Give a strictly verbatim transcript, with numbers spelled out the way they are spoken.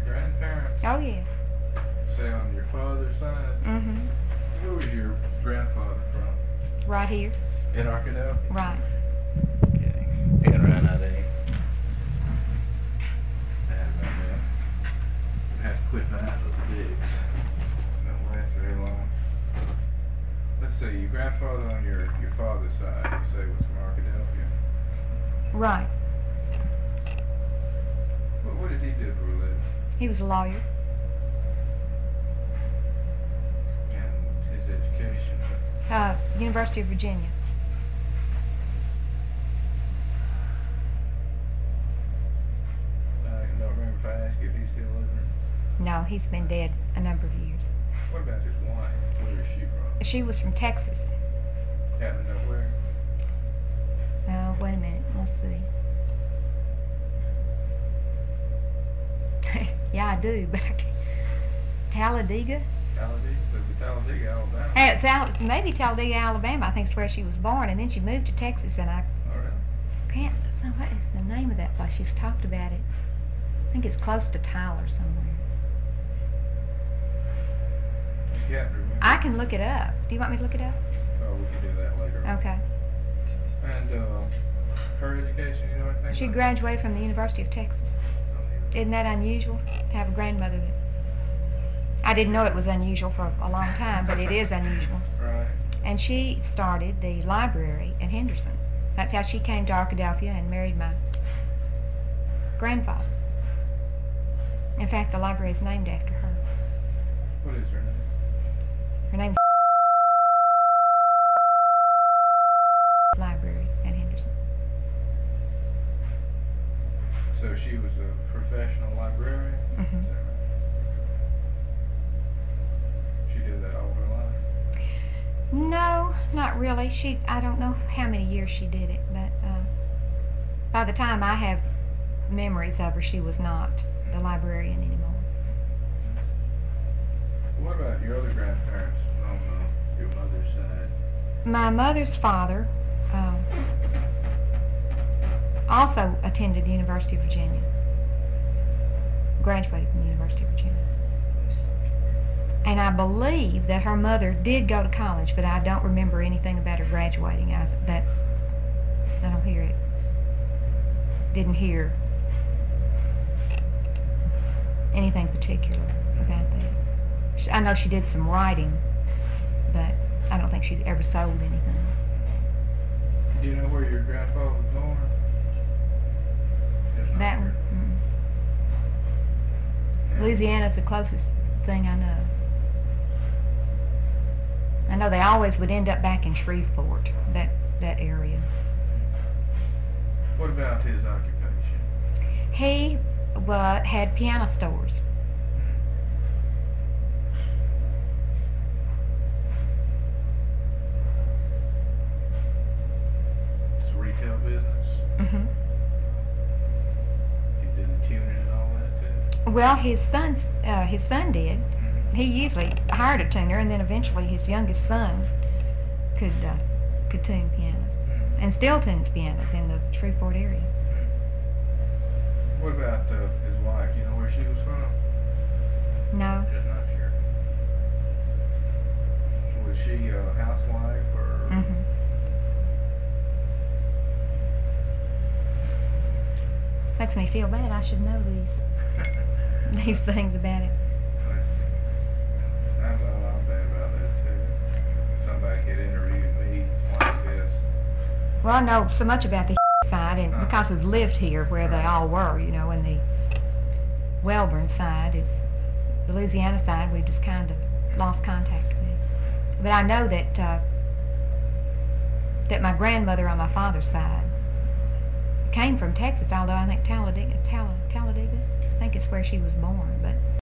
grandparents? Oh, yeah. Say on your father's side? Mm-hmm. Where was your grandfather from? Right here. In Arkadelphia? Right. Okay. You got around I D? Bad about that. You have to quit buying those digs. Don't last very long. Let's see, your grandfather on your, your father's side, you say was from Arkadelphia. Right. What, what did he do for a living? He was a lawyer. And his education? Uh, University of Virginia. I don't remember if I asked you if he's still living. No, he's been dead a number of years. What about his wife? Where is she from? She was from Texas. Happen to know where? Oh, wait a minute. Let's see. Yeah, I do, but I can't. Talladega? Talladega? Was it Talladega, Alabama? Hey, it's Al- maybe Talladega, Alabama, I think is where she was born, and then she moved to Texas, and I Oh, really? can't, oh, what is the name of that place? She's talked about it. I think it's close to Tyler somewhere. You happen to remember? I can look it up. Do you want me to look it up? Oh, we can do that later on. Okay. And, uh, her education, you know anything She about graduated from the University of Texas. that? Isn't that unusual to have a grandmother that... I didn't know it was unusual for a long time, but it is unusual. Right. And she started the library at Henderson. That's how she came to Arkadelphia and married my grandfather. In fact, the library is named after her. What is her name? Her name's Library at Henderson. So she was a professional librarian? Mhm. Is that right? She did that all her life? No, not really. She, I don't know how many years she did it, but uh, by the time I have memories of her, she was not the librarian anymore. What about your other grandparents on uh, your mother's side? My mother's father uh, also attended the University of Virginia. Graduated from the University of Virginia. And I believe that her mother did go to college, but I don't remember anything about her graduating. I, that's, I don't hear it. Didn't hear anything particular about that. She, I know she did some writing, but I don't think she's ever sold anything. Do you know where your grandfather was born? Just not That here. one, mm. Yeah. Louisiana's the closest thing I know. I know they always would end up back in Shreveport, that, that area. What about his occupation? He wa had piano stores. It's a retail business. hmm He did the tuning and all that too. Well, his son, uh, his son did. Mhm. He usually hired a tuner, and then eventually his youngest son could uh, could tune pianos, Mhm. and still tunes pianos in the Shreveport area. What about uh, his wife? You know where she was from? No, Just not sure. Was she a housewife or? hmm makes me feel bad. I should know these these things about it. I know I'm bad about that too. Somebody had interviewed me like this. Well, I know so much about the side, and Uh-huh. because we've lived here where they all were, you know, and the Welborn side, it's the Louisiana side, we just kind of lost contact with. But I know that uh, that my grandmother on my father's side came from Texas, although I think Talladega, Tall- Talladega, I think it's where she was born, but